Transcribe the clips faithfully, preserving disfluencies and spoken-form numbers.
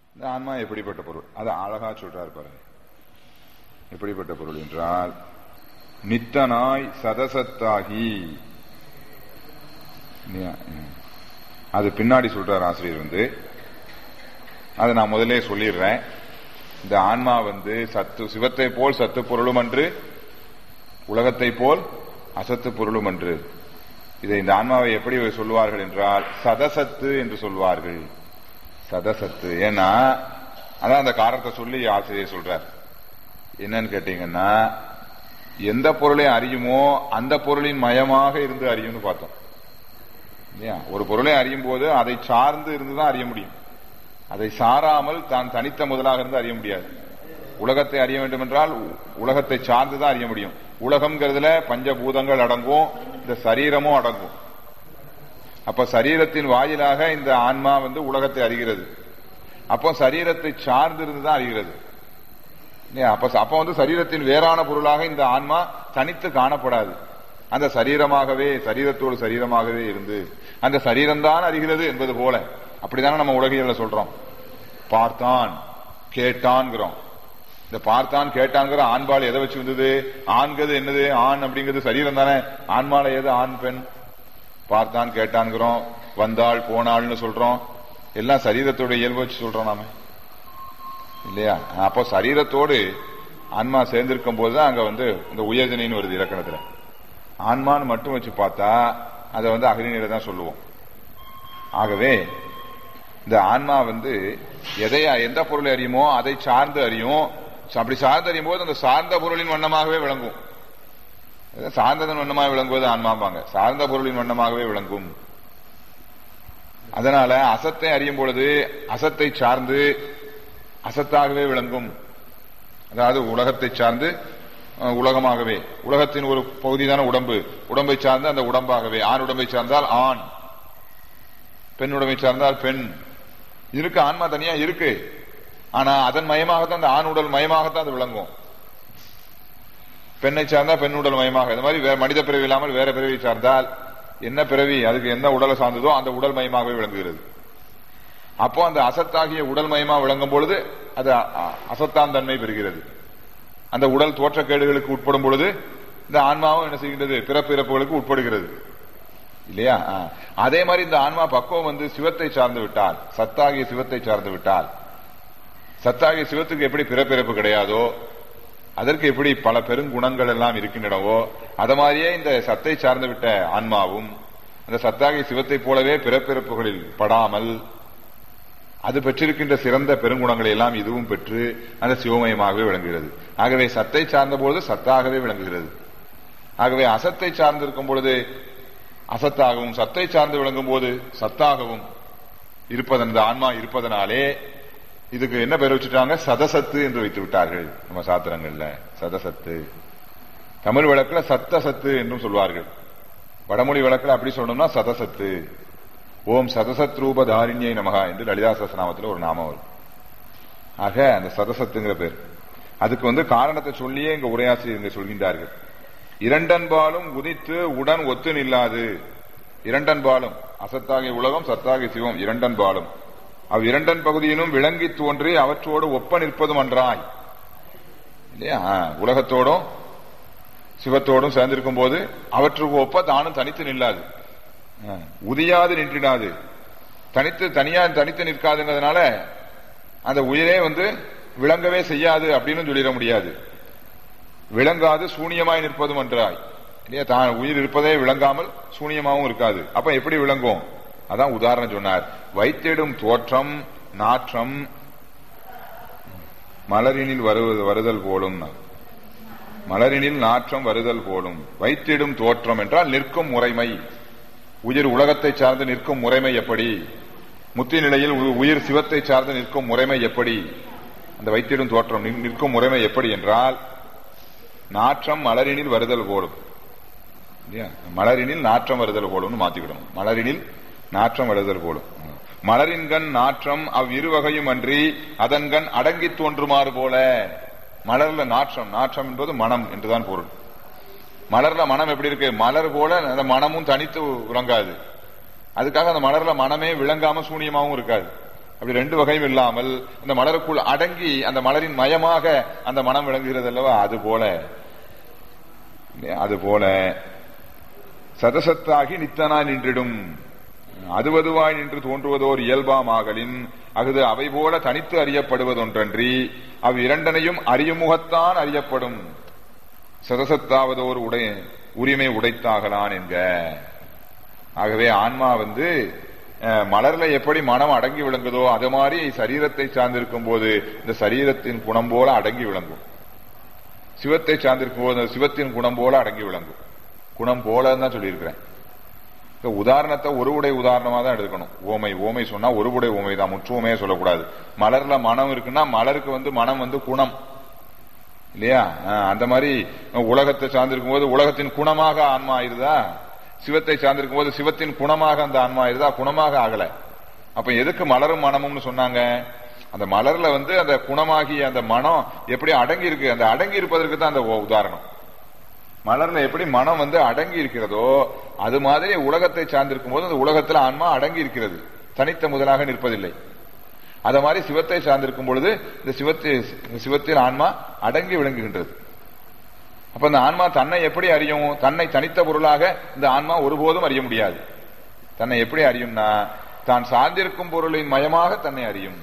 இந்த ஆன்மா எப்படிப்பட்ட பொருள்? அது அழகா சொல்றாரு பாருங்க. எப்படிப்பட்ட பொருள் என்றால், நித்தனாய் சதசத்தாகி, அது பின்னாடி சொல்றார் ஆசிரியர் வந்து. அதை நான் முதலே சொல்லிடுறேன். இந்த ஆன்மா வந்து சத்து சிவத்தை போல் சத்து பொருளும் அன்று, உலகத்தை போல் அசத்து பொருளும் அன்று. இதை இந்த ஆன்மாவை எப்படி சொல்வார்கள் என்றால் சதசத்து என்று சொல்வார்கள். சதசத்து. ஏன்னா அதான் அந்த காரணத்தை சொல்லி ஆசிரியர் சொல்றார். என்னன்னு கேட்டீங்கன்னா, எந்த பொருளை அறியுமோ அந்த பொருளின் மயமாக இருந்து அறியும்னு பார்த்தோம். ஒரு பொருளை அறியும் போது அதை சார்ந்து இருந்துதான் அறிய முடியும். அதை சாராமல் தான் தனித்த முதலாக இருந்து அறிய முடியாது. உலகத்தை அறிய வேண்டும் என்றால் உலகத்தை சார்ந்துதான் அறிய முடியும். உலகம்ங்கிறதுல பஞ்சபூதங்கள் அடங்கும், இந்த சரீரமும் அடங்கும். அப்ப சரீரத்தின் வாயிலாக இந்த ஆன்மா வந்து உலகத்தை அறிகிறது. அப்போ சரீரத்தை சார்ந்து இருந்துதான் அறிகிறது. அப்ப அப்ப வந்து சரீரத்தின் வேறான பொருளாக இந்த ஆன்மா தனித்து காணப்படாது. அந்த சரீரமாகவே, சரீரத்தோடு சரீரமாகவே இருந்து அந்த சரீரம்தான் அறிகிறது என்பது போல. அப்படித்தானே நம்ம உலகியல்ல சொல்றோம். பார்த்தான் கேட்டான்கிறோம். இந்த பார்த்தான் கேட்டான்கிற ஆண்பால் எதை வச்சு வந்தது? ஆண்கிறது என்னது? ஆண் அப்படிங்கிறது சரீரம் தானே. ஆண்மால ஏது? ஆண் பெண். பார்த்தான் கேட்டான்கிறோம், வந்தாள் போனாள்னு சொல்றோம். எல்லாம் சரீரத்தோட இயல்பு வச்சு சொல்றோம் நாம, இல்லையா? அப்போ சரீரத்தோடு ஆன்மா சேர்ந்திருக்கும் போதுதான் அங்க வந்து இந்த உயர்தினைன்னு வருது இலக்கணத்துல. ஆன்மான்னு மட்டும் வச்சு பார்த்தா அதை வந்து அகநிலை தான் சொல்லுவோம். ஆகவே இந்த ஆன்மா வந்து எதை எந்த பொருளை அறியுமோ அதை சார்ந்து அறியும். அப்படி சார்ந்து அறியும் போது அந்த சார்ந்த பொருளின் வண்ணமாகவே விளங்கும். சார்ந்ததன் வண்ணமாக விளங்குவது ஆன்மாம்பாங்க. சார்ந்த பொருளின் வண்ணமாகவே விளங்கும். அதனால அசத்தை அறியும் பொழுது அசத்தை சார்ந்து அசத்தாகவே விளங்கும். அதாவது உலகத்தை சார்ந்து உலகமாகவே, உலகத்தின் ஒரு பகுதிதான உடம்பு, உடம்பை சார்ந்து அந்த உடம்பாகவே. ஆண் உடம்பை சார்ந்தால் ஆண், பெண் உடம்பை சார்ந்தால் பெண். இருக்கு, ஆன்மா தனியா இருக்கு. ஆனா அதன் மயமாகத்தான் அந்த ஆண் உடல் மயமாகத்தான் அது விளங்கும். பெண்ணை சார்ந்தா பெண் உடல் மயமாக. இந்த மாதிரி மனித பிறவி இல்லாமல் வேற பிறவி சார்ந்தால் என்ன பிறவி, அதுக்கு எந்த உடலை சார்ந்ததோ அந்த உடல் மயமாகவே விளங்குகிறது. அப்போ அந்த அசத்தாகிய உடல் மயமா விளங்கும் பொழுது அது அசத்தான் தன்மை பெறுகிறது. அந்த உடல் தோற்றக்கேடுகளுக்கு உட்படும் பொழுது இந்த ஆன்மாவும் என்ன செய்கின்றது? பிறப்பிறப்புகளுக்கு உட்படுகிறது, இல்லையா? அதே மாதிரி இந்த ஆன்மா பக்குவம் வந்து சிவத்தை சார்ந்து விட்டால், சத்தாகிய சிவத்தை சார்ந்து விட்டால், சத்தாகிய சிவத்துக்கு எப்படி பிறப்பிறப்பு கிடையாதோ, அதற்கு எப்படி பல பெருங்குணங்கள் எல்லாம் இருக்கின்றனவோ, அத மாதிரியே இந்த சத்தை சார்ந்து விட்ட ஆன்மாவும் அந்த சத்தாகிய சிவத்தை போலவே பிறப்பிறப்புகளில் படாமல் அது பெற்றிருக்கின்ற சிறந்த பெருங்குணங்களை எல்லாம் இதுவும் பெற்று அந்த சிவமயமாகவே விளங்குகிறது. ஆகவே சத்தை சார்ந்த பொழுது சத்தாகவே விளங்குகிறது. ஆகவே அசத்தை சார்ந்திருக்கும் பொழுது அசத்தாகவும், சத்தை சார்ந்து விளங்கும் போது சத்தாகவும் இருப்பதன் இந்த ஆன்மா இருப்பதனாலே இதுக்கு என்ன பெயர் வச்சுட்டாங்க? சதசத்து என்று வைத்து விட்டார்கள் நம்ம சாத்திரங்கள்ல. சதசத்து. தமிழ் வழக்குல சத்த சத்து என்றும் சொல்வார்கள். வடமொழி வழக்குல அப்படி சொல்லணும்னா சதசத்து. ஓம் சதசத் ரூப தாரிண்யை நமகா என்று லலிதா சஹஸ்ரநாமத்தில் ஒரு நாமம் வரும். ஆக அந்த சதசத்துங்கிற பேர், அதுக்கு வந்து காரணத்தை சொல்லியே இங்க உரையாசிரியர் இங்க சொல்கின்றார்கள். இரண்டன்பாலும் உதித்து உடன் ஒத்து நில்லாது. இரண்டன்பாலும் அசத்தாகிய உலகம், சத்தாகிய சிவம், இரண்டன்பாலும் அவ் இரண்டன் பகுதியினும் விளங்கி தோன்றி அவற்றோடு ஒப்ப நிற்பதும் அன்றாய், இல்லையா? உலகத்தோடும் சிவத்தோடும் சேர்ந்திருக்கும் போது அவற்றுக்கு ஒப்ப தானும் தனித்து நில்லாது, உதியாது நின்றிடாது. தனித்து தனியா தனித்து நிற்காதுங்கிறதுனால அந்த உயிரே வந்து விளங்கவே செய்யாது அப்படின்னு சொல்லிட முடியாது. விளங்காது சூனியமாய் நிற்பதும் அன்றாய், இல்லையா? தான் உயிர் இருப்பதே விளங்காமல் சூனியமாகவும் இருக்காது. அப்ப எப்படி விளங்கும்? அதான் உதாரணம் சொன்னார். வைத்திடும் தோற்றம் நாற்றம் மலரினில் வருவது வருதல் போலும். மலரினில் நாற்றம் வருதல் போலும். வைத்திடும் தோற்றம் என்றால் நிற்கும் முறைமை. உயிர் உலகத்தை சார்ந்து நிற்கும் முறைமை எப்படி? முத்தி நிலையில் உயிர் சிவத்தை சார்ந்து நிற்கும் முறைமை எப்படி? அந்த வைத்திடும் தோற்றம் நிற்கும் முறைமை எப்படி என்றால் நாற்றம் மலரினில் வருதல் போலும். மலரினில் நாற்றம் வருதல் போலும் மாத்திக்கிடணும். மலரினில் நாற்றம் வருதல் போலும். மலரின்கண் நாற்றம் அவ் இருவகையும் அன்றி அதன்கண் அடங்கி தோன்றுமாறு போல. மலர்ல நாற்றம், நாற்றம் என்பது மனம் என்றுதான் பொருள். மலர்ல மனம் எப்படி இருக்கு? மலர் போல அந்த மனமும் தனித்து விளங்காது. அதுக்காக அந்த மலர்ல மனமே விளங்காம சூனியமாவும் இருக்காது. அப்படி ரெண்டு வகையும் இல்லாமல் இந்த மலருக்குள் அடங்கி அந்த மலரின் மயமாக அந்த மனம் விளங்குகிறது அல்லவா, அது போல அது போல சதசத்தாகி நித்தனாய் நின்றிடும். அதுவதுவாய் நின்று தோன்றுவதோர் இயல்பாமாகலின் அகுது அவை போல தனித்து அறியப்படுவதொன்றன்றி அவ் இரண்டனையும் அறியுமுகத்தான் அறியப்படும். சதசத்தாவதோர் உடை உரிமை உடைத்தாகலான் என்க. ஆகவே ஆன்மா வந்து மலர்ல எப்படி மனம் அடங்கி விளங்குதோ அது மாதிரி சரீரத்தை சார்ந்திருக்கும் போது இந்த சரீரத்தின் குணம் போல அடங்கி விளங்கும். சிவத்தை சார்ந்திருக்கும் போது சிவத்தின் குணம் போல அடங்கி விளங்கும். குணம் போலன்னு தான் சொல்லியிருக்கிறேன். உதாரணத்தை ஒரு உடை உதாரணமா தான் எடுக்கணும். ஓமை ஓமை சொன்னா ஒரு உடை ஓமை தான், முற்று ஓமையே சொல்லக்கூடாது. மலர்ல மனம் இருக்குன்னா மலருக்கு வந்து மனம் வந்து குணம் இல்லையா? அந்த மாதிரி உலகத்தை சார்ந்திருக்கும் போது உலகத்தின் குணமாக ஆன்மா ஆயிருதா, சிவத்தை சார்ந்திருக்கும் போது சிவத்தின் குணமாக அந்த ஆன்மா ஆயிருதா? குணமாக ஆகல. அப்ப எதுக்கு மலரும் மனமும்னு சொன்னாங்க? அந்த மலர்ல வந்து அந்த குணமாகிய அந்த மனம் எப்படி அடங்கி இருக்கு, அந்த அடங்கி இருப்பதற்கு தான் அந்த உதாரணம். மலர்ல எப்படி மனம் வந்து அடங்கி இருக்கிறதோ அது மாதிரி உலகத்தை சார்ந்திருக்கும் போது அந்த உலகத்துல ஆன்மா அடங்கி இருக்கிறது, தனித்த முதலாக நிற்பதில்லை. அத மாதிரி சிவத்தை சார்ந்திருக்கும் பொழுது இந்த சிவத்தை சிவத்தில் ஆன்மா அடங்கி விளங்குகின்றது. அப்ப இந்த ஆன்மா தன்னை எப்படி அறியும்? தன்னை தனித்த பொருளாக இந்த ஆன்மா ஒருபோதும் அறிய முடியாது. தன்னை எப்படி அறியும்னா தான் சார்ந்திருக்கும் பொருளின் மயமாக தன்னை அறியும்.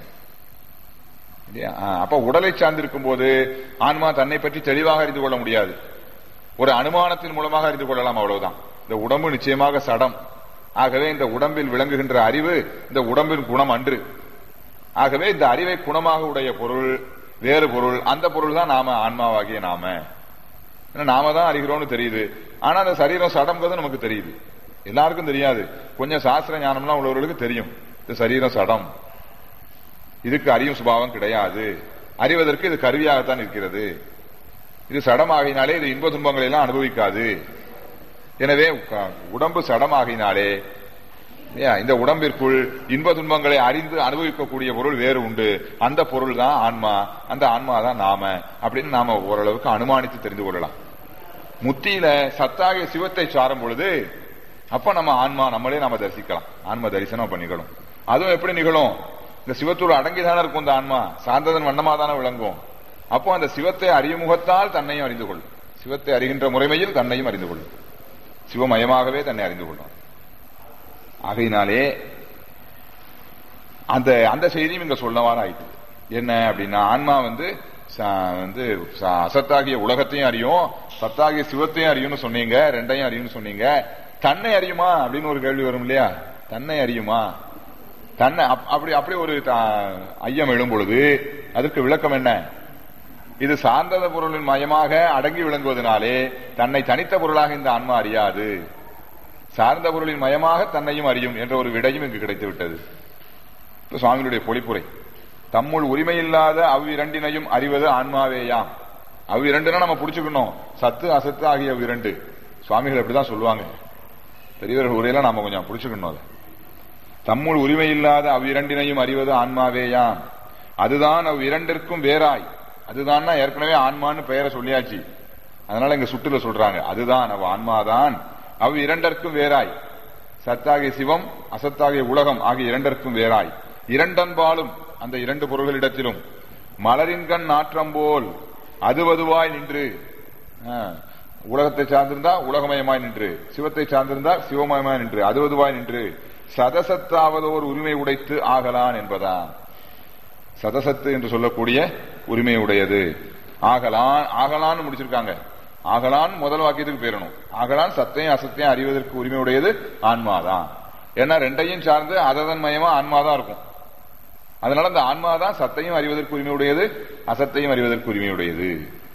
அப்ப உடலை சார்ந்திருக்கும் போது ஆன்மா தன்னை பற்றி தெளிவாக அறிந்து கொள்ள முடியாது. ஒரு அனுமானத்தின் மூலமாக அறிந்து கொள்ளலாம், அவ்வளவுதான். இந்த உடம்பு நிச்சயமாக சடம். ஆகவே இந்த உடம்பில் விளங்குகின்ற அறிவு இந்த உடம்பின் குணம் அன்று. ஆகவே இந்த அறிவை குணமாக உடைய பொருள் வேறு பொருள், அந்த பொருள் தான் நாம, ஆன்மாவாகிய நாம. நாம தான் அறிகிறோம்னு தெரியுது. ஆனா அந்த சரீரம் சடம்ங்கிறது நமக்கு தெரியுது, எல்லாருக்கும் தெரியாது. கொஞ்சம் சாஸ்திர ஞானம்லாம் உள்ளவர்களுக்கு தெரியும் இந்த சரீரம் சடம், இதுக்கு அறியும் சுபாவம் கிடையாது, அறிவதற்கு இது கருவியாகத்தான் இருக்கிறது, இது சடமாகினாலே இது இன்ப துன்பங்களை எல்லாம் அனுபவிக்காது. எனவே உடம்பு சடமாகினாலே இந்த உடம்பிற்குள் இன்ப துன்பங்களை அறிந்து அனுபவிக்கக்கூடிய பொருள் வேறு உண்டு, அந்த பொருள் தான் ஆன்மா, அந்த ஆன்மா தான் நாம அப்படின்னு நாம ஓரளவுக்கு அனுமானித்து தெரிந்து கொள்ளலாம். முத்தியில சத்தாகிய சிவத்தை சாரும் பொழுது அப்ப நம்ம ஆன்மா நம்மளே நாம தரிசிக்கலாம், ஆன்ம தரிசனம் பண்ணிக்கணும். அதுவும் எப்படி நிகழும்? இந்த சிவத்தோடு அடங்கிதானே இருக்கும் இந்த ஆன்மா, சார்ந்ததன் வண்ணமா தானே விளங்கும். அப்போ அந்த சிவத்தை அறிமுகத்தால் தன்னையும் அறிந்து கொள்ளும், சிவத்தை அறிகின்ற முறைமையில் தன்னையும் அறிந்து கொள்ளும், சிவமயமாகவே தன்னை அறிந்து கொள்ளும். ஆகையினாலே அந்த அந்த செய்தியும் இங்க சொல்லவாறு ஆயிட்டு. என்ன அப்படின்னா ஆன்மா வந்து வந்து அசத்தாகிய உலகத்தையும் அறியும், சத்தாகிய சிவத்தையும் அறியும்னு சொன்னீங்க, ரெண்டையும் அறியும்னு சொன்னீங்க. தன்னை அறியுமா அப்படின்னு ஒரு கேள்வி வரும் இல்லையா? தன்னை அறியுமா? தன்னை அப்படி அப்படி ஒரு ஐயம் எழும் பொழுது அதற்கு விளக்கம் என்ன? இது சார்ந்த பொருளின் மயமாக அடங்கி விளங்குவதனாலே தன்னை தனித்த பொருளாக இந்த ஆன்மா அறியாது, சார்ந்த பொருளின் மயமாக தன்னையும் அறியும் என்ற ஒரு விடையும் இங்கு கிடைத்து விட்டது. இப்ப சுவாமியுடைய பொழிப்புரை, தம்முள் உரிமையில்லாத அவ்விரண்டினையும் அறிவது ஆன்மாவேயாம். அவ்விரண்டுனா நம்ம புடிச்சுக்கணும், சத்து அசத்து ஆகிய அவ்விரண்டு. சுவாமிகள் எப்படிதான் சொல்லுவாங்க, பெரியவர்கள் உரையெல்லாம் நாம கொஞ்சம் புடிச்சுக்கணும். அதை தம்முள் உரிமையில்லாத அவ்விரண்டினையும் அறிவது ஆன்மாவேயாம், அதுதான் அவ்விரண்டிற்கும் வேறாய். அதுதான் ஏற்கனவே ஆன்மான்னு பெயரை சொல்லியாச்சு, அதனால இங்க சுட்டுல சொல்றாங்க அதுதான் அவ் ஆன்மாதான் அவ் இரண்டற்கும் வேறாய், சத்தாகிய சிவம் அசத்தாகிய உலகம் ஆகிய இரண்டற்கும் வேறாய். இரண்டன்பாலும் அந்த இரண்டு பொருள்களிடத்திலும் மலரின்கண் நாற்றம் போல் அதுவதுவாய் நின்று, உலகத்தை சார்ந்திருந்தா உலகமயமாய் நின்று, சிவத்தை சார்ந்திருந்தா சிவமயமாய் நின்று, அதுவதுவாய் நின்று சதசத்தாவது ஒரு உரிமை உடைத்து ஆகலான் என்பதான். சதசத்து என்று சொல்லக்கூடிய உரிமை உடையது ஆகலான். ஆகலான்னு முடிச்சிருக்காங்க. ஆகலான் முதல் வாக்கியத்துக்கு பேரணும். ஆகலான் சத்தையும் அசத்தையும் அறிவதற்கு உரிமை உடையது ஆன்மாதான். ஏன்னா ரெண்டையும் சார்ந்து அததன் மயமா ஆன்மாதான் இருக்கும். அதனால அந்த ஆன்மாதான் சத்தையும் அறிவதற்கு உரிமை உடையது, அசத்தையும் அறிவதற்கு உரிமை உடையது.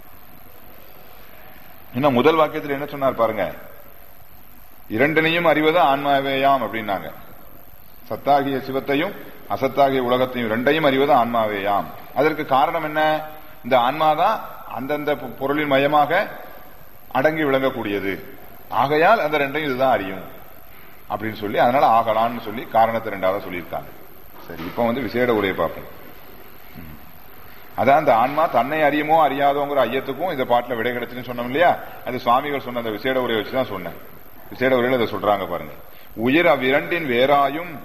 இன்னும் முதல் வாக்கியத்தில் என்ன சொன்னார் பாருங்க, இரண்டினையும் அறிவது ஆன்மாவேயாம் அப்படின்னாங்க. சத்தாகிய சிவத்தையும் அசத்தாகிய உலகத்தையும் ரெண்டையும் அறிவது ஆன்மாவேயாம். அதற்கு காரணம் என்ன? இந்த ஆன்மாதான் அந்தந்த பொருளின் மயமாக அடங்கி விளங்கக்கூடியது, ஆகையால் அந்த ரெண்டையும் இதுதான் அறியும் அப்படின்னு சொல்லி, அதனால ஆகலான்னு சொல்லி காரணத்தை ரெண்டாவது சொல்லியிருக்காங்க. சரி, இப்ப வந்து விசேட உரையை பார்ப்போம். அதான் அந்த ஆன்மா தன்னை அறியுமோ அறியாதோங்கிற ஐயத்துக்கும் இந்த பாட்டுல விடை கிடைச்சுன்னு சொன்னோம் இல்லையா? அது சுவாமிகள் சொன்ன அந்த விசேட உரையை வச்சுதான் சொன்னேன். விசேட உரையில அதை சொல்றாங்க பாருங்க. உயிர் அவ்விரண்டின் வேறாயும்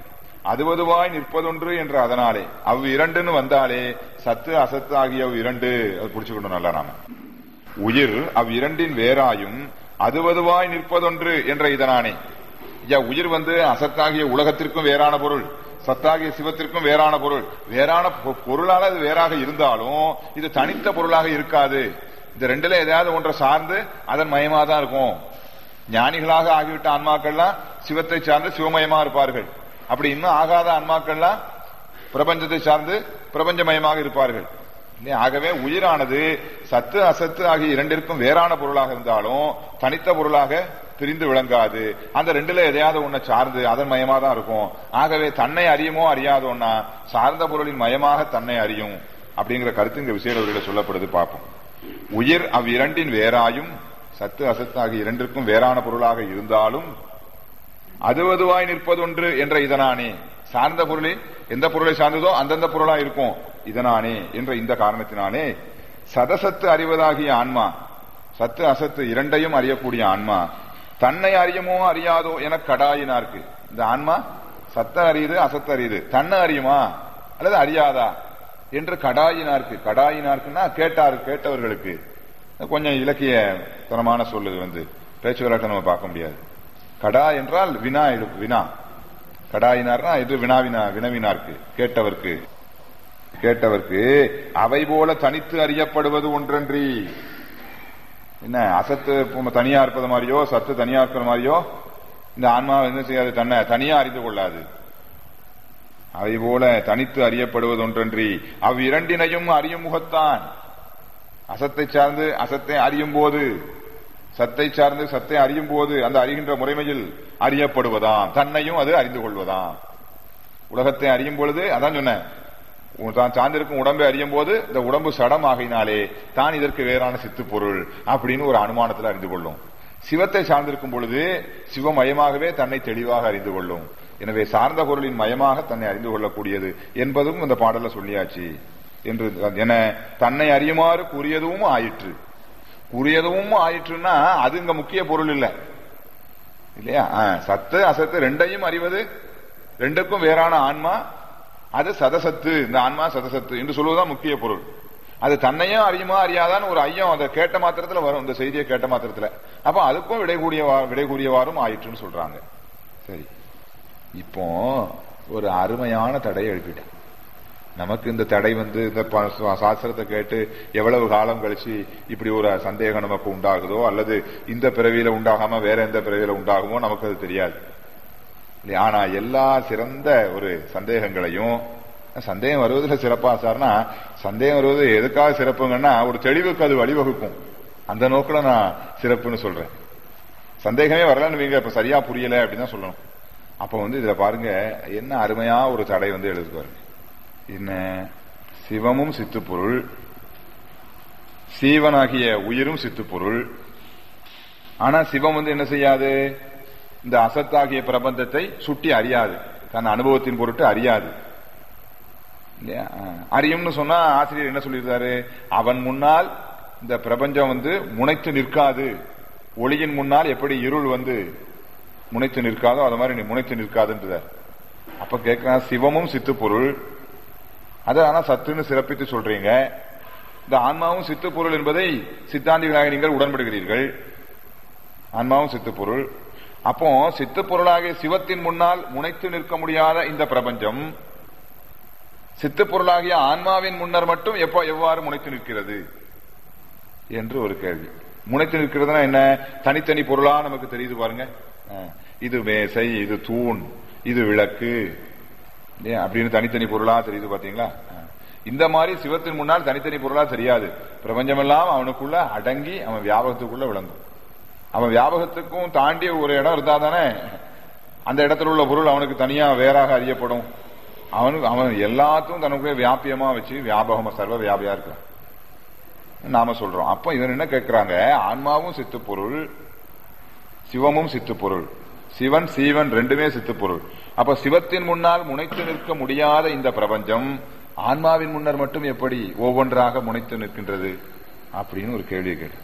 அதுவதுவாய் நிற்பதொன்று என்ற அதனாலே அவ் இரண்டுன்னு வந்தாலே சத்து அசத்து ஆகிய அவ் இரண்டு அது புடிச்சுக்கணும் நல்லா. நாம உயிர் அவ் இரண்டின் வேறாயும் அதுவதுவாய் நிற்பதொன்று என்ற இதனானே. ஐயா, உயிர் வந்து அசத்தாகிய உலகத்திற்கும் வேறான பொருள், சத்தாகிய சிவத்திற்கும் வேறான பொருள். வேறான பொருளால அது வேறாக இருந்தாலும் இது தனித்த பொருளாக இருக்காது. இந்த ரெண்டுல ஏதாவது ஒன்றை சார்ந்து அதன் மயமா தான் இருக்கும். ஞானிகளாக ஆகிவிட்ட ஆன்மாக்கள்லாம் சிவத்தை சார்ந்து சிவமயமா இருப்பார்கள். அப்படி இன்னும் ஆகாத ஆன்மாக்கள்லாம் பிரபஞ்சத்தை சார்ந்து பிரபஞ்சமயமாக இருப்பார்கள். ஆகவே உயிரானது சத்து அசத்து ஆகிய இரண்டிற்கும் வேறான பொருளாக இருந்தாலும் தனித்த பொருளாக பிரிந்து விளங்காது. அந்த ரெண்டுல எதையாவது ஒன்ன சார்ந்து அதன் மயமா தான் இருக்கும். ஆகவே தன்னை அறியுமோ அறியாதோன்னா சார்ந்த பொருளின் மயமாக தன்னை அறியும் அப்படிங்கிற கருத்து இங்க விசேட சொல்லப்படுது. பார்ப்போம். உயிர் அவ் இரண்டின் வேறாயும் சத்து அசத்து ஆகிய இரண்டிற்கும் வேறான பொருளாக இருந்தாலும் அதுவதுவாய் நிற்பதொன்று என்ற இதனானே. சார்ந்த பொருளில் எந்த பொருளை சார்ந்ததோ அந்தந்த பொருளா இருக்கும் இதனானே என்ற இந்த காரணத்தினாலே சதசத்து அறிவதாகிய ஆன்மா, சத்து அசத்து இரண்டையும் அறியக்கூடிய ஆன்மா தன்னை அறியுமோ அறியாதோ என கடாயினார்க்கு. இந்த ஆன்மா சத்த அறியுது அசத்த அறியுது, தன்னை அறியுமா அல்லது அறியாதா என்று கடாயினார்க்கு. கடாயினார்க்குன்னா கேட்டார், கேட்டவர்களுக்கு. கொஞ்சம் இலக்கிய தரமான சொல்லு வந்து பேச்சு விளையாட்டை நம்ம பார்க்க முடியாது. கடா என்றால் வினா, வினா. கடாயினார்னா இது வினாவினா, வினவினார்க்கு, கேட்டவர்க்கு. கேட்டவர்க்கு அவை போல தனித்து அறியப்படுவது ஒன்றன்றி. என்ன அசத்து தனியா இருப்பது மாதிரியோ சத்து தனியா இருக்கிற மாதிரியோ இந்த ஆன்மா என்ன செய்யாது, தன்னை தனியா அறிந்து கொள்ளாது. அவை போல தனித்து அறியப்படுவது ஒன்றன்றி அவ் இரண்டினையும் அறியும் முகத்தான். அசத்தை சார்ந்து அசத்தை அறியும் போது, சத்தை சார்ந்து சத்தை அறியும் போது அந்த அறிகின்ற முறைமையில் அறியப்படுவதாம். தன்னையும் அது அறிந்து கொள்வதாம். உலகத்தை அறியும் பொழுது அதான் சொன்ன, தான் சார்ந்திருக்கும் உடம்பை அறியும் போது இந்த உடம்பு சடம் ஆகினாலே தான் இதற்கு வேறான சித்து பொருள் அப்படின்னு ஒரு அனுமானத்தில் அறிந்து கொள்ளும். சிவத்தை சார்ந்திருக்கும் பொழுது சிவமயமாகவே தன்னை தெளிவாக அறிந்து கொள்ளும். எனவே சார்ந்த பொருளின் மயமாக தன்னை அறிந்து கொள்ளக்கூடியது என்பதும் இந்த பாடல சொல்லியாச்சு என்று என தன்னை அறியுமாறு கூறியதும் ஆயிற்று. கூறியதும் ஆயிற்றுன்னா அது இங்க முக்கிய பொருள் இல்லை இல்லையா. சத்து அசத்து ரெண்டையும் அறிவது, ரெண்டுக்கும் வேறான ஆன்மா அது சதசத்து, இந்த ஆன்மா சதசத்து என்று சொல்வதுதான் முக்கிய பொருள். அது தன்னையும் அறியுமா அறியாதான்னு ஒரு ஐயம் அதை கேட்ட மாத்திரத்துல வரும், இந்த செய்தியை கேட்ட மாத்திரத்துல. அப்ப அதுக்கும் விடை கூடிய விடை கூறியவாறும் ஆயிற்றுன்னு சொல்றாங்க. சரி, இப்போ ஒரு அருமையான தடையை எழுப்பிட்டேன். நமக்கு இந்த தடை வந்து இந்த சாஸ்திரத்தை கேட்டு எவ்வளவு காலம் கழிச்சு இப்படி ஒரு சந்தேகம் நமக்கு உண்டாகுதோ அல்லது இந்த பிறவியில உண்டாகாம வேற எந்த பிறவியில உண்டாகுமோ நமக்கு அது தெரியாது. ஆனா எல்லா சிறந்த ஒரு சந்தேகங்களையும், சந்தேகம் வருவதில் சிறப்பா சார்னா சந்தேகம் வருவது எதுக்காக சிறப்புங்கன்னா ஒரு தெளிவுக்கு அது வழிவகுக்கும். அந்த நோக்கில நான் சிறப்புன்னு சொல்றேன். சந்தேகமே வரலன்னு வீங்க இப்ப சரியா புரியல அப்படின்னு சொல்லணும். அப்ப வந்து இதுல பாருங்க என்ன அருமையா ஒரு தடை வந்து எழுது பாருங்க. என்ன, சிவமும் சித்துப்பொருள், சீவனாகிய உயிரும் சித்துப்பொருள். ஆனா சிவம் வந்து என்ன செய்யாது, இந்த அசத்தாகிய பிரபந்தத்தை சுட்டி அறியாது, தன் அனுபவத்தின் பொருட்டு அறியாது. அறியும்னு சொன்னா ஆசிரியர் என்ன சொல்லியிருக்காரு, அவன் முன்னால் இந்த பிரபஞ்சம் வந்து முனைத்து நிற்காது. ஒளியின் முன்னால் எப்படி இருள் வந்து முனைத்து நிற்காதோ அது மாதிரி நீ முனைத்து நிற்காதுன்றார். அப்ப கேட்கிறான், சிவமும் சித்து பொருள், அது ஆனா சத்துன்னு சிறப்பித்து சொல்றீங்க. இந்த ஆன்மாவும் சித்து பொருள் என்பதை சித்தாந்திகளாக நீங்கள் உடன்படுகிறீர்கள். ஆன்மாவும் சித்து பொருள். அப்போ சித்து பொருளாகிய சிவத்தின் முன்னால் முனைத்து நிற்க முடியாத இந்த பிரபஞ்சம் சித்து பொருளாகிய ஆன்மாவின் முன்னர் மட்டும் எப்ப எவ்வாறு முனைத்து நிற்கிறது என்று ஒரு கேள்வி. முனைத்து நிற்கிறதுனா என்ன, தனித்தனி பொருளா நமக்கு தெரியுது பாருங்க. இது மேசை, இது தூண், இது விளக்கு அப்படின்னு தனித்தனி பொருளா தெரியுது பாத்தீங்களா. இந்த மாதிரி சிவத்தின் முன்னால் தனித்தனி பொருளா தெரியாது. பிரபஞ்சம் எல்லாம் அவனுக்குள்ள அடங்கி அவன் வியாபகத்துக்குள்ள விளங்கும். அவன் வியாபகத்துக்கும் தாண்டிய ஒரு இடம் இருந்தா தானே அந்த இடத்துல உள்ள பொருள் அவனுக்கு தனியா வேறாக அறியப்படும். அவனுக்கு அவன் எல்லாத்தையும் தனக்கு வியாபியமா வச்சு வியாபகமா சர்வ வியாபியா இருக்கான் நாம சொல்றோம். அப்ப இவன் என்ன கேட்கிறாங்க, ஆன்மாவும் சித்து பொருள், சிவமும் சித்து பொருள், சிவன் சீவன் ரெண்டுமே சித்து பொருள். அப்ப சிவத்தின் முன்னால் முனைத்து நிற்க முடியாத இந்த பிரபஞ்சம் ஆன்மாவின் முன்னர் மட்டும் எப்படி ஒவ்வொன்றாக முனைத்து நிற்கின்றது அப்படின்னு ஒரு கேள்வி கேட்டு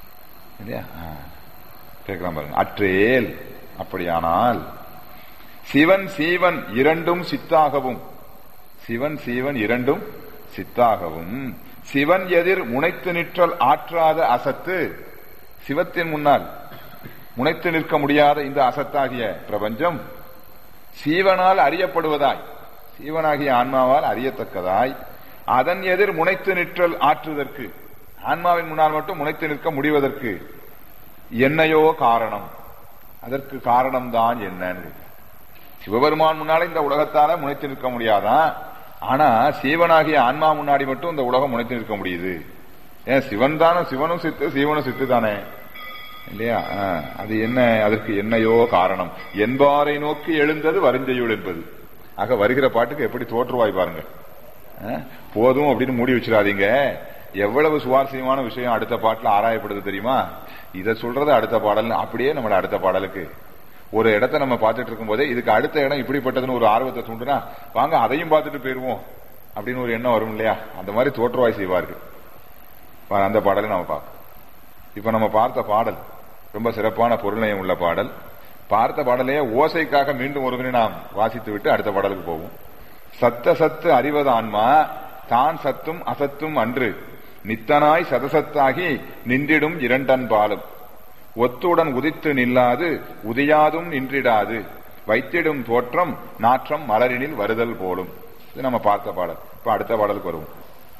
இல்லையா கேட்கலாம் பாருங்க. அற்றேல் அப்படியானால் சிவன் சீவன் இரண்டும் சித்தாகவும், சிவன் சீவன் இரண்டும் சித்தாகவும், சிவன் எதிர் முனைத்து நிற்றல் ஆற்றாத அசத்து, சிவத்தின் முன்னால் முனைத்து நிற்க முடியாத இந்த அசத்தாகிய பிரபஞ்சம் சீவனால் அறியப்படுவதாய், சீவனாகிய ஆன்மாவால் அறியத்தக்கதாய், அதன் எதிர் முனைத்து நிற்றல் ஆற்றுவதற்கு, ஆன்மாவின் முன்னால் மட்டும் முனைத்து நிற்க முடிவதற்கு என்னையோ காரணம், அதற்கு காரணம்தான் என்னன்னு. சிவபெருமான் முன்னாலே இந்த உலகத்தால முனைத்து நிற்க முடியாதான், ஆனா சீவனாகிய ஆன்மா முன்னாடி மட்டும் இந்த உலகம் முனைத்து நிற்க முடியுது. ஏன் சிவன் தானே, சிவனும் சித்து சீவனும் சித்து தானே இல்லையா? அது என்ன, அதற்கு என்னையோ காரணம். என்பாரை நோக்கி எழுந்தது வருஞ்செய்யுள் என்பது. ஆக வருகிற பாட்டுக்கு எப்படி தோற்றுவாய் பாருங்க. போதும் அப்படின்னு மூடி வச்சிடாதீங்க. எவ்வளவு சுவாரஸ்யமான விஷயம் அடுத்த பாட்டுல ஆராயப்படுது தெரியுமா? இதை சொல்றது அடுத்த பாடல், அப்படியே நம்மள அடுத்த பாடலுக்கு ஒரு இடத்தை நம்ம பார்த்துட்டு இருக்கும் போதே இதுக்கு அடுத்த இடம் இப்படிப்பட்டதுன்னு ஒரு ஆர்வத்தை தூண்டுனா வாங்க அதையும் பார்த்துட்டு போயிருவோம் அப்படின்னு ஒரு எண்ணம் வரும் இல்லையா? அந்த மாதிரி தோற்றுவாய் செய்வார்கள். அந்த பாடலை நம்ம பார்க்க, இப்ப நம்ம பார்த்த பாடல் ரொம்ப சிறப்பான பொருள்நயம் உள்ள பாடல். பார்த்த பாடலையே ஓசைக்காக மீண்டும் ஒருவரை நாம் வாசித்து விட்டு அடுத்த பாடலுக்கு போவோம். சத்த சத்து அறிவது ஆன்மா தான் சத்தும் அசத்தும் அன்று நித்தனாய் சதசத்தாகி நின்றிடும் இரண்டன் பாலும் ஒத்துடன் உதித்து நில்லாது உதியாதும் நின்றிடாது வைத்திடும் தோற்றம் நாற்றம் மலரினில் வருதல் போலும். இது நம்ம பார்த்த பாடல். இப்ப அடுத்த பாடலுக்கு வருவோம்.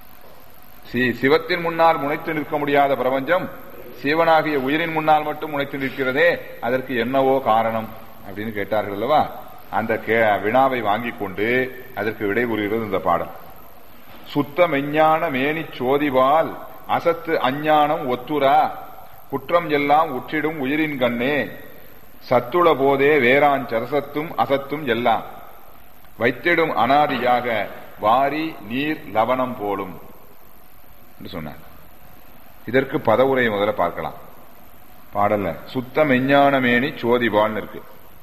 சிவத்தின் முன்னால் முனைத்து நிற்க முடியாத பிரபஞ்சம் சிவனாகிய உயிரின் முன்னால் மட்டும் முனைத்து நிற்கிறதே, அதற்கு என்னவோ காரணம் அப்படின்னு கேட்டார்கள் அல்லவா? அந்த வினாவை வாங்கிக் கொண்டு அதற்கு விடை கூறுகிறது இந்த பாடல். சுத்த மெஞ்ஞான மேனி சோதிவால் அசத்து அஞ்ஞானம் ஒத்துரா குற்றம் எல்லாம் உற்றிடும் உயிரின் கண்ணே சத்துள போதே வேறான் சரசத்தும் அசத்தும் எல்லாம் வைத்திடும் அனாதியாக வாரி நீர் லவணம் போலும் என்று சொன்னார். இதற்கு பதவுரை முதல்ல பார்க்கலாம். பாடல்ல சுத்த மெஞ்ஞான மேனி சோதிபால் இருக்கு.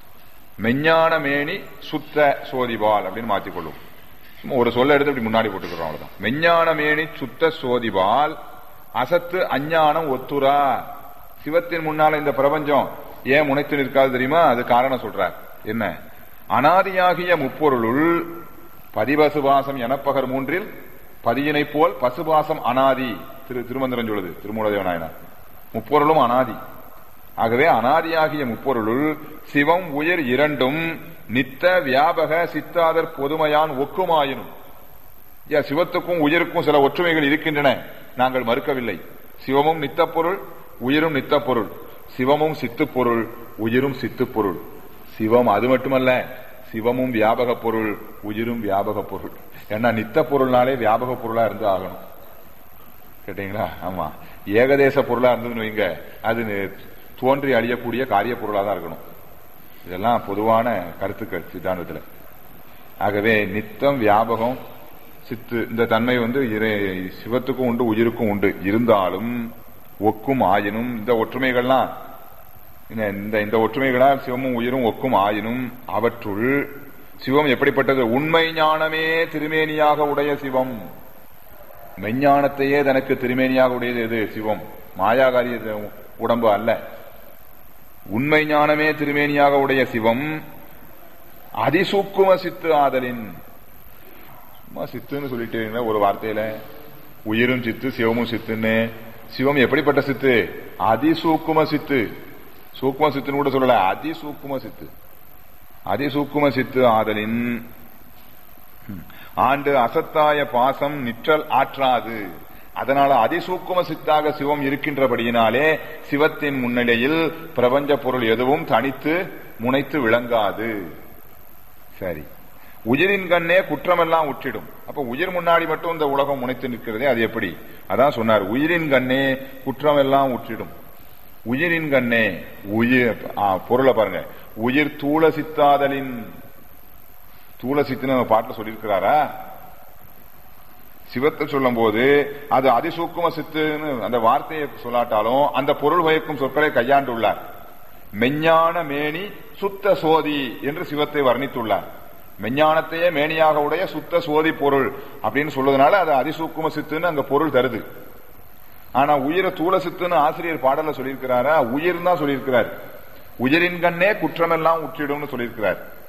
மெஞ்ஞான மேனி சுத்த சோதிபால் அப்படின்னு மாத்திக்கொள்ளும். ஒரு சொல்ல எடுத்து இப்படி முன்னாடி போட்டுக்கிறோம், அவ்வளவுதான். மெஞ்ஞான மேனி சுத்த சோதிபால் அசத்து அஞ்ஞானம் ஒத்துரா. சிவத்தின் முன்னால இந்த பிரபஞ்சம் ஏன் முனைத்து நிற்காது தெரியுமா? அது காரணம் சொல்றார். என்ன? அனாதியாகிய முப்பொருளுள் பதிபசுபாசம் எனப்பகர் மூன்றில் பதியினை போல் பசுபாசம் அனாதி. திரு திருமந்திரம் சொல்லுது திருமூலதேவ நாயனார். முப்பொருளும் அனாதி. ஆகவே அனாதியாகிய முப்பொருளுள் சிவம் உயிர் இரண்டும் நித்த வியாபக சித்தாதர் பொதுமையான் ஒக்குமாயினும். சிவத்துக்கும் உயிருக்கும் சில ஒற்றுமைகள் இருக்கின்றன, நாங்கள் மறுக்கவில்லை. சிவமும் நித்த பொருள், உயிரும் நித்த பொருள். சிவமும் சித்து பொருள், உயிரும் சித்து பொருள். சிவம் அது மட்டுமல்ல, சிவமும் வியாபக பொருள், உயிரும் வியாபக பொருள். ஏன்னா நித்த பொருள்னாலே வியாபக பொருளா இருந்து ஆகணும். கேட்டீங்களா? ஆமா. ஏகதேச பொருளா இருந்ததுன்னு வைங்க, அது தோன்றி அழியக்கூடிய காரிய பொருளா தான் இருக்கணும். இதெல்லாம் பொதுவான கருத்துக்கள் சித்தாந்தத்தில். ஆகவே நித்தம் வியாபகம் சித்து இந்த தன்மை வந்து சிவத்துக்கும் உண்டு உயிருக்கும் உண்டு. இருந்தாலும் ஒக்கும் ஆயினும் இந்த ஒற்றுமைகள்லாம் இந்த இந்த ஒற்றுமைகளால் சிவமும் உயிரும் ஒக்கும் ஆயினும் அவற்றுள் சிவம் எப்படிப்பட்டது? உண்மை ஞானமே திருமேனியாக உடைய சிவம். மெஞ்ஞானத்தையே தனக்கு திருமேனியாக உடையது எது? சிவம். மாயாகாரிய உடம்பு அல்ல. உண்மை ஞானமே திருமேனியாக உடைய சிவம் அதிசூக்கும சித்து ஆதலின். சும்மா சித்துன்னு சொல்லிட்டு ஒரு வார்த்தையில உயிரும் சித்து சிவமும் சித்துன்னு. சிவம் எப்படிப்பட்ட சித்து? அதிசூக்கும சித்து. சூக்கும சித்துன்னு கூட சொல்லல, அதிசூக்கும சித்து. அதிசூக்கும சித்து ஆதலின் ஆண்டு அசத்தாய பாசம் நிற்றல் ஆற்றாது. அதனால அதிசூக்கும சித்தாக சிவம் இருக்கின்றபடியினாலே சிவத்தின் முன்னிலையில் பிரபஞ்ச பொருள் எதுவும் தனித்து முனைத்து விளங்காது. சரி, உயிரின் கண்ணே குற்றமெல்லாம் உற்றிடும். அப்ப உயிர் முன்னாடி மட்டும் இந்த உலகம் முனைத்து நிற்கிறதே, அது எப்படி? அதான் சொன்னார், உயிரின் கண்ணே குற்றமெல்லாம் உற்றிடும். உயிரின் கண்ணே உயிர் பொருளை பாருங்க. உயிர் தூள சித்தாதலின். தூள சித்துன்னு பாட்டுல சொல்லியிருக்கிறாரா? சிவத்தை சொல்லும் போது அது அதிசூக்கும சித்துன்னு அந்த வார்த்தையை சொல்லாட்டாலும் அந்த பொருள் வகிக்கும் சொற்களை கையாண்டுள்ளார். மெஞ்ஞான மேனி சுத்த சோதி என்று சிவத்தை வர்ணித்துள்ளார். மெஞ்ஞானத்தையே மேனியாக உடைய சுத்த சோதி பொருள் அப்படின்னு சொல்றதுனால அது அதிசூக்கும சித்துன்னு அங்க பொருள் தருது. ஆனா உயிரை தூள சித்துன்னு ஆசிரியர் பாடல சொல்லியிருக்கிறாரா? உயிர் தான் சொல்லியிருக்கிறார். உயிரின் கண்ணே குற்றமெல்லாம் உற்றிடும் சொல்லியிருக்கிறார்.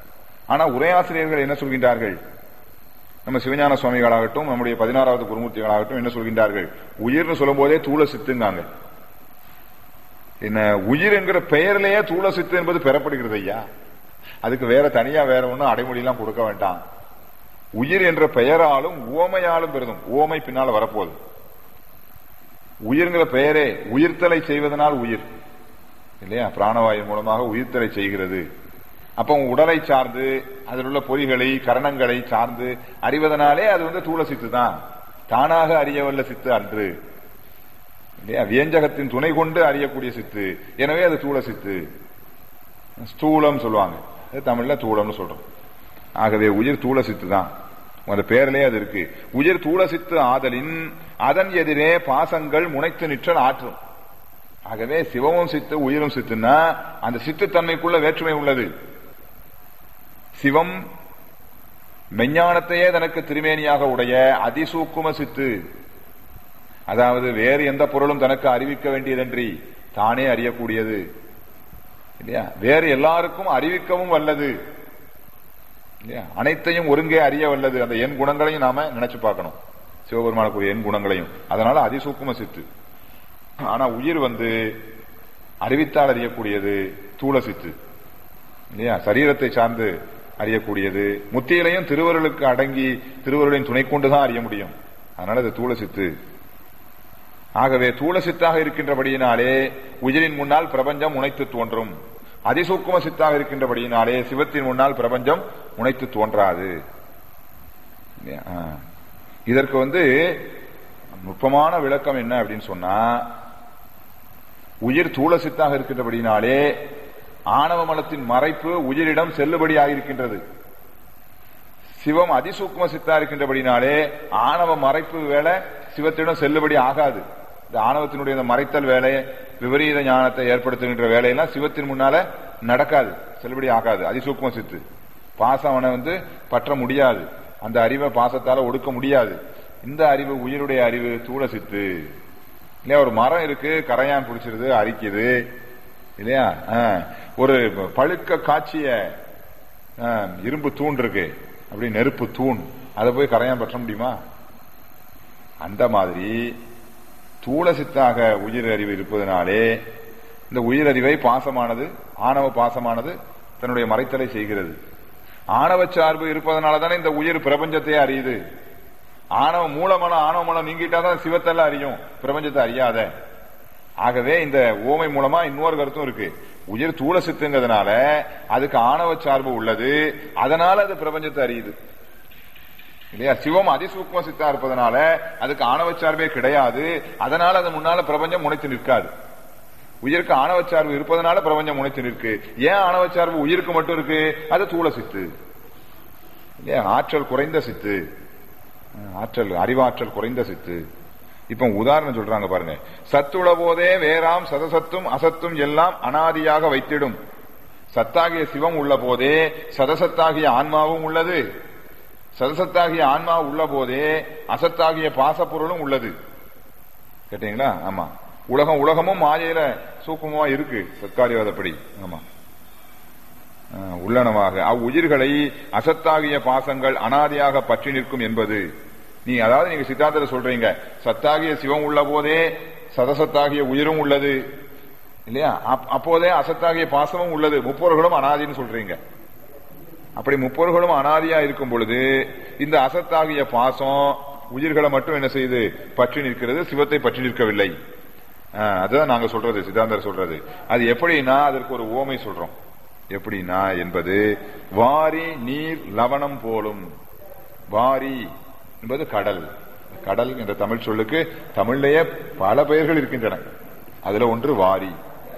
ஆனா உரையாசிரியர்கள் என்ன சொல்கின்றார்கள்? நம்ம சிவஞான சுவாமிகளாகட்டும், நம்முடைய பதினாறாவது குருமூர்த்திகளாகட்டும் என்ன சொல்கின்றார்கள்? உயிர்னு சொல்லும் போதே தூள சித்துங்காங்க. என்ன உயிர் என்கிற பெயரிலேயே தூள சித்து என்பது பெறப்படுகிறது ஐயா. அதுக்கு வேற தனியா வேற ஒன்னும் அடைமொழி எல்லாம் கொடுக்க வேண்டாம். உயிர் என்ற பெயராலும் உவமையாலும் பெருதும். உவமை பின்னால வரப்போகுது. உயிர்ங்கிற பெயரே உயிர்த்தலை செய்வதனால் உயிர் இல்லையா? பிராணவாயு மூலமாக உயிர்த்தலை செய்கிறது. அப்ப உடலை சார்ந்து அதில் உள்ள பொறிகளை கரணங்களை சார்ந்து அறிவதனாலே அது வந்து தூள சித்து தான். தானாக அறியவல்ல சித்து அன்று இல்லையா? வியஞ்சகத்தின் துணை கொண்டு அறியக்கூடிய சித்து. எனவே அது தூள சித்து. ஸ்தூலம் சொல்லுவாங்க, தமிழ்ல தூளம்னு சொல்றோம். ஆகவே உயிர் தூள சித்து தான். அந்த பேரிலே அது இருக்கு. உயிர் தூள சித்து ஆதலின் அதன் எதிரே பாசங்கள் முனைத்து நிற்றல் ஆற்றும். ஆகவே சிவமும் சித்து உயிரும் சித்துன்னா அந்த சித்து தன்மைக்குள்ள வேற்றுமை உள்ளது. சிவம் மெஞ்ஞானத்தையே தனக்கு திருமேனியாக உடைய அதிசூக்கும சித்து. அதாவது வேறு எந்த பொருளும் தனக்கு அறிவிக்க வேண்டியதன்றி தானே அறியக்கூடியது இல்லையா? வேறு எல்லாருக்கும் அறிவிக்கவும் வல்லது இல்லையா? அனைத்தையும் ஒருங்கே அறிய வல்லது. அந்த எண் குணங்களையும் நாம நினைச்சு பார்க்கணும், சிவபெருமானுக்குரிய எண் குணங்களையும். அதனால அதிசூக்கும சித்து. ஆனா உயிர் வந்து அறிவித்தால் அறியக்கூடியது தூள சித்து இல்லையா? சரீரத்தை சார்ந்து அறியக்கூடியது. முத்தியிலையும் திருவருளுக்கு அடங்கி திருவருளின் துணை கொண்டுதான் அறிய முடியும். அதனால அது தூள சித்து. ஆகவே தூள சித்தாக இருக்கின்றபடியினாலே உயிரின் முன்னால் பிரபஞ்சம் உனைத்து தோன்றும். அதிசூக்கும சித்தாக இருக்கின்றபடியினாலே சிவத்தின் முன்னால் பிரபஞ்சம் உனைத்து தோன்றாது. இதற்கு வந்து நுட்பமான விளக்கம் என்ன அப்படின்னு சொன்னா, உயிர் தூள சித்தாக இருக்கின்றபடியினாலே ஆணவ மலத்தின் மறைப்பு உயிரிடம் செல்லுபடியாக இருக்கின்றது. சிவம் அதிசூக்கும சித்தா இருக்கின்றபடினாலே ஆணவ மறைப்பு வேலை சிவத்திடம் செல்லுபடி ஆகாது. இந்த ஆணவத்தினுடைய இந்த மறைத்தல் வேலை, விபரீத ஞானத்தை ஏற்படுத்துகின்ற வேலையெல்லாம் சிவத்தின் முன்னால நடக்காது, செல்லுபடி ஆகாது. அதிசூக்கும சித்து பாசம் அவனை வந்து பற்ற முடியாது, அந்த அறிவை பாசத்தால ஒடுக்க முடியாது. இந்த அறிவு உயிருடைய அறிவு தூள சித்து இல்லையா? ஒரு மரம் இருக்கு, கரையான் பிடிச்சிருது, அரிக்குது இல்லையா? ஒரு பழுக்க காட்சிய இரும்பு தூண் இருக்கு, அப்படி நெருப்பு தூண், அதை போய் கரையான் பற்ற முடியுமா? அந்த மாதிரி தூள சித்தாக உயிர் அறிவு இருப்பதனாலே இந்த உயிரறிவை பாசமானது, ஆணவ பாசமானது தன்னுடைய மறைத்தலை செய்கிறது. ஆணவ சார்பு இருப்பதனாலதானே இந்த உயிர் பிரபஞ்சத்தை அறியுது. ஆணவ மூலமான ஆணவ மூலம் நீங்கிட்டாதான் சிவத்தெல்லாம் அறியும், பிரபஞ்சத்தை அறியாத. ஆகவே இந்த ஓமை மூலமா இன்னொரு கருத்தும் இருக்கு. உயிர் தூள சித்துங்கிறதுனால அதுக்கு ஆணவ சார்பு உள்ளது, அதனால அது பிரபஞ்சத்தை அறியுது இல்லையா? சிவம் அதிசூக்ம சித்தா இருப்பதனால அதுக்கு ஆணவ சார்பே கிடையாது, அதனால அது முன்னால பிரபஞ்சம் முனைத்து நிற்காது. உயிருக்கு ஆணவ சார்பு இருப்பதனால பிரபஞ்சம் முனைத்து நிற்கு. ஏன் ஆணவ சார்பு உயிருக்கு மட்டும் இருக்கு? அது தூள சித்து இல்லையா? ஆற்றல் குறைந்த சித்து, ஆற்றல் அறிவாற்றல் குறைந்த சித்து. இப்ப உதாரணம் சொல்றாங்க பாருங்க. சத்துள போதே வேறாம் சதசத்தும் அசத்தும் எல்லாம் அனாதியாக வைத்திடும். சத்தாகிய சிவம் உள்ள போதே சதசத்தாகிய ஆன்மாவும் உள்ளது, சதசத்தாகிய ஆன்மா உள்ள போதே அசத்தாகிய பாசப்பொருளும் உள்ளது. கேட்டீங்களா? ஆமா. உலகம் உலகமும் மாயையில சூக்குமமா இருக்கு சத்காரியவாதப்படி. ஆமா, உள்ளனவாக அவ்வுயிர்களை அசத்தாகிய பாசங்கள் அனாதியாக பற்றி நிற்கும் என்பது. நீ அதாவது நீங்க சித்தாந்தத்தை சொல்றீங்க, சத்தாகிய சிவம் உள்ள போதே சதசத்தாகிய உயிரும் உள்ளது இல்லையா? அப்போதே அசத்தாகிய பாசமும் உள்ளது, முப்பொருகளும் அனாதின்னு சொல்றீங்க. அப்படி முப்பொருகளும் அனாதியா இருக்கும் பொழுது இந்த அசத்தாகிய பாசம் உயிர்களை மட்டும் என்ன செய்து பற்றி நிற்கிறது, சிவத்தை பற்றி நிற்கவில்லை. அதுதான் நாங்க சொல்றது, சித்தாந்தர் சொல்றது. அது எப்படின்னா அதற்கு ஒரு ஓமை சொல்றோம். எப்படின்னா என்பது வாரி நீர் லவணம் போலும். வாரி என்பது கடல். கடல் என்ற தமிழ் சொல்லுக்கு தமிழ்லேயே பல பெயர்கள் இருக்கின்றன. அதுல ஒன்று வாரி.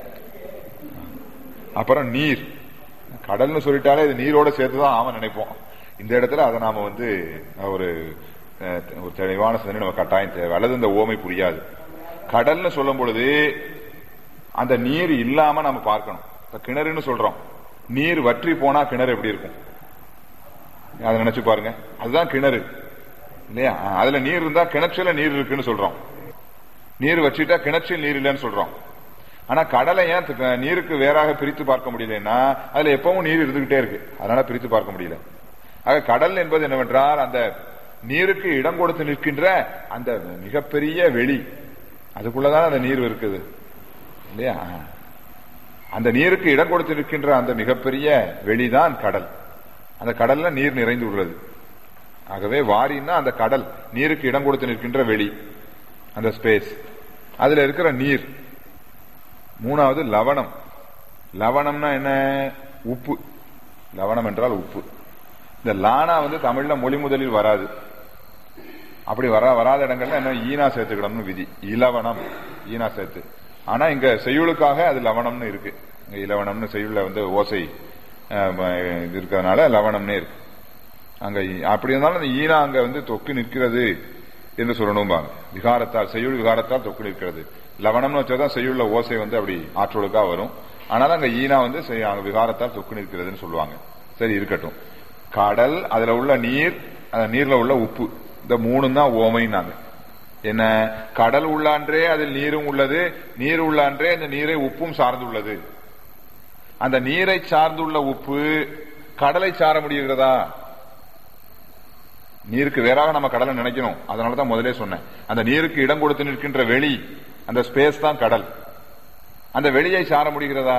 அப்புறம் நீர். கடல்னு சொல்லிட்டாலே இது நீரோட சேர்த்துதான் ஆம நினைப்போம். இந்த இடத்துல அதை நாம வந்து ஒரு ஒரு தெளிவான சிந்தனை நம்ம கட்டாயம் தேவை, அல்லது இந்த ஓமை புரியாது. கடல்னு சொல்லும் பொழுது அந்த நீர் இல்லாம நம்ம பார்க்கணும். இப்ப கிணறுன்னு சொல்றோம், நீர் வற்றி போனா கிணறு எப்படி இருக்கும் அதை நினைச்சு பாருங்க. அதுதான் கிணறு இல்லையா? அதுல நீர் இருந்தா கிணற்றில நீர் இருக்குன்னு சொல்றோம், நீர் வற்றிட்டா கிணற்றில் நீர் இல்லைன்னு சொல்றோம். ஆனா கடலை ஏன் நீருக்கு வேறாக பிரித்து பார்க்க முடியலன்னா அதுல எப்பவும் நீர் இருந்துகிட்டே இருக்கு, அதனால பிரித்து பார்க்க முடியல. ஆக கடல் என்பது என்னவென்றால் அந்த நீருக்கு இடம் கொடுத்து நிற்கின்ற அந்த மிகப்பெரிய வெளி, அதுக்குள்ளதான் அந்த நீர் இருக்குது இல்லையா? அந்த நீருக்கு இடம் கொடுத்து நிற்கின்ற அந்த மிகப்பெரிய வெளிதான் கடல். அந்த கடல்ல நீர் நிறைந்து உள்ளது. ஆகவே வாரின்னா அந்த கடல், நீருக்கு இடம் கொடுத்து நிற்கின்ற வெளி, அந்த ஸ்பேஸ், அதுல இருக்கிற நீர். மூணாவது லவணம். லவணம்னா என்ன? உப்பு. லவணம் என்றால் உப்பு. இந்த லானா வந்து தமிழ்ல மொழி முதலில் வராது. அப்படி வர வராத இடங்கள்ல என்ன ஈனா சேர்த்துக்கணும்னு விதி. இலவணம் ஈனா சேர்த்து. ஆனா இங்க செய்யுளுக்காக அது லவணம்னு இருக்கு. இலவணம்னு செய்யுள்ள வந்து ஓசை இருக்கிறதுனால லவணம்னே இருக்கு. அங்க அப்படி இருந்தாலும் அந்த ஈனா அங்க வந்து தொக்கு நிற்கிறது என்று சொல்லணும்பாங்க. விகாரத்தால், செய்யுள் விகாரத்தால் தொக்கு நிற்கிறது. லவணம்னு வச்சாதான் செய்யுள்ள ஓசை வந்து அப்படி ஆற்றொழுக்கா வரும். ஆனாலும் அங்க ஈனா வந்து விகாரத்தால் தொக்கு நிற்கிறதுன்னு சொல்லுவாங்க. சரி, இருக்கட்டும். கடல், அதுல உள்ள நீர், அந்த நீர்ல உள்ள உப்பு, இந்த மூணு தான் ஓமைன்னாங்க. என்ன? கடல் உள்ளான்றே அதில் நீரும் உள்ளது, நீர் உள்ளான்றே அந்த நீரை உப்பும் சார்ந்துள்ளது. அந்த நீரை சார்ந்துள்ள உப்பு கடலை சார முடிகிறதா? நீருக்கு வேறாக நம்ம கடலை நினைக்கணும். அதனாலதான் முதலே சொன்னேன், அந்த நீருக்கு இடம் கொடுத்து நிற்கின்ற வெளி, அந்த ஸ்பேஸ் தான் கடல். அந்த வெளியை சார முடிகிறதா?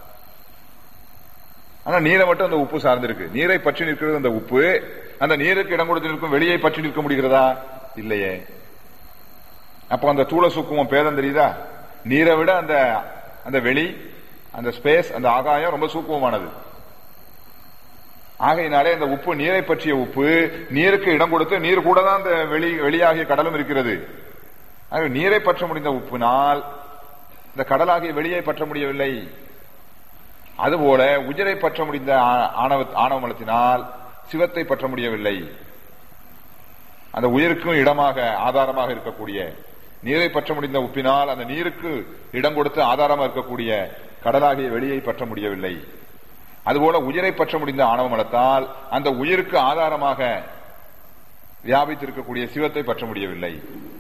ஆனா நீரை மட்டும் அந்த உப்பு சார்ந்திருக்கு. நீரை பற்றி நிற்கிறது அந்த உப்பு. அந்த நீருக்கு இடம் கொடுத்து நிற்கும் வெளியை பற்றி நிற்க முடிகிறதா? இல்லையே. அப்போ அந்த தூள சூக்குமம் பேதம் தெரியுதா? நீரை விட அந்த அந்த வெளி, அந்த ஸ்பேஸ், அந்த ஆகாயம் ரொம்ப சூக்குமமானது. ஆகையினாலே அந்த உப்பு, நீரை பற்றிய உப்பு, நீருக்கு இடம் கொடுத்து நீர் கூட தான் அந்த வெளி வெளியாகிய கடலும் இருக்கிறது. ஆகவே நீரை பற்ற முடிந்த உப்பினால் இந்த கடலாகிய வெளியை பற்ற முடியவில்லை. அதுபோல உயிரை பற்ற முடிந்த ஆணவ ஆணவ மலத்தினால் சிவத்தை பற்ற முடியவில்லை. அந்த உயிருக்கும் இடமாக ஆதாரமாக இருக்கக்கூடிய நீரை பற்ற முடிந்த உப்பினால் அந்த நீருக்கு இடம் கொடுத்து ஆதாரமாக இருக்கக்கூடிய கடலாகிய வெளியை பற்ற முடியவில்லை. அதுபோல உயிரை பற்ற முடிந்த ஆணவ மலத்தால் அந்த உயிருக்கு ஆதாரமாக வியாபித்திருக்கக்கூடிய சிவத்தை பற்ற முடியவில்லை.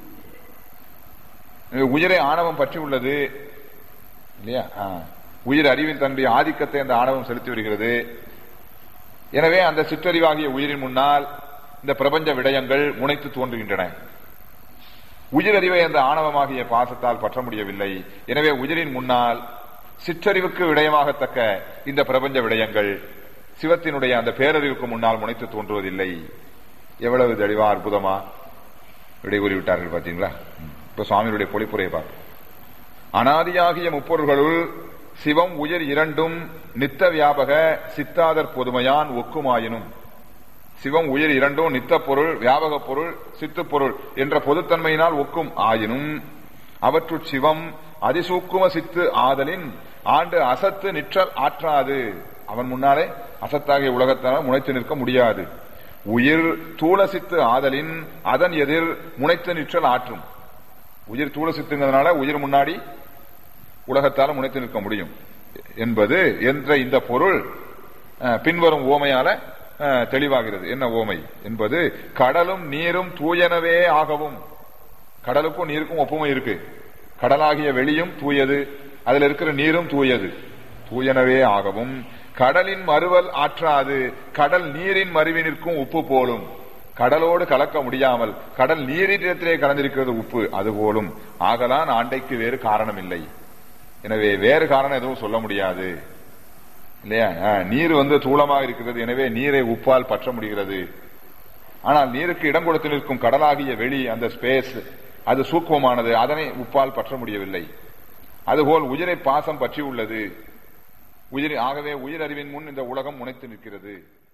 உயிரை ஆணவம் பற்றி உள்ளது இல்லையா? உயிர் அறிவின் தன்னுடைய ஆதிக்கத்தை அந்த ஆணவம் செலுத்தி வருகிறது. எனவே அந்த சிற்றறிவாகிய உயிரின் முன்னால் இந்த பிரபஞ்ச விடயங்கள் முனைத்து தோன்றுகின்றன. உயிரறிவை அந்த ஆணவமாகிய பாசத்தால் பற்ற முடியவில்லை. எனவே உயிரின் முன்னால் சிற்றறிவுக்கு விடயமாகத்தக்க இந்த பிரபஞ்ச விடயங்கள் சிவத்தினுடைய அந்த பேரறிவுக்கு முன்னால் முனைத்து தோன்றுவதில்லை. எவ்வளவு தெளிவா அற்புதமா விடை கூறிவிட்டார்கள் பார்த்தீங்களா? இப்ப சுவாமியுடைய பொழிப்புரையை பார்ப்போம். அனாதியாகிய முப்பொருள்களுள் சிவம் உயிர் இரண்டும் நித்த வியாபக சித்தாதர் பொதுமையான் ஒக்குமாயினும். சிவம் உயிர் இரண்டும் நித்த பொருள், வியாபக பொருள், சித்து பொருள் என்ற பொதுத்தன்மையினால் ஒக்கும் ஆயினும் அவற்றுள் சிவம் அதிசூக்கும சித்து ஆதலின் ஆண்டு அசத்து நிற்றல் ஆற்றாது. அவன் முன்னாலே அசத்தாகிய உலகத்தால் முனைத்து நிற்க முடியாது. உயிர் தூள சித்து ஆதலின் அதன் எதிர் முனைத்து நிற்றல் ஆற்றும். உயிர் தூள சித்துங்கிறதுனால உயிர் முன்னாடி உலகத்தால் முனைத்து நிற்க முடியும் என்பது என்ற இந்த பொருள் பின்வரும் ஓமையால தெளிவாகிறது. என்ன ஓமை என்பது? கடலும் நீரும் தூயனவே ஆகவும். கடலுக்கும் நீருக்கும் ஒப்புமை இருக்கு. கடலாகிய வெளியும் தூயது, அதுல இருக்கிற நீரும் தூயது. தூயனவே ஆகவும் கடலின் மறுவல் ஆற்றாது. கடல் நீரின் மறுவினிற்கும் உப்பு போலும். கடலோடு கலக்க முடியாமல் கடல் நீரிடத்திலே கலந்திருக்கிறது உப்பு, அதுபோலும் ஆகலான் ஆண்டைக்கு வேறு காரணம் இல்லை. எனவே வேறு காரணம் எதுவும் சொல்ல முடியாது இல்லையா? நீர் வந்து தூளமாக இருக்கிறது, எனவே நீரை உப்பால் பற்ற முடிகிறது. ஆனால் நீருக்கு இடம் கொடுத்து நிற்கும் கடலாகிய வெளி, அந்த ஸ்பேஸ், அது சூக்குமமானது, அதனை உப்பால் பற்ற முடியவில்லை. அதுபோல் உயிரை பாசம் பற்றி உள்ளது. உயிர் ஆகவே உயிர் அறிவின் முன் இந்த உலகம் முனைத்து நிற்கிறது.